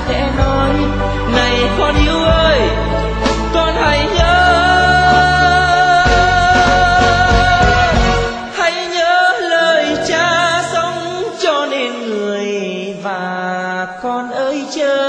khẽ nói này con yêu ơi, con hãy nhớ lời cha sống cho nên người, và con ơi chớ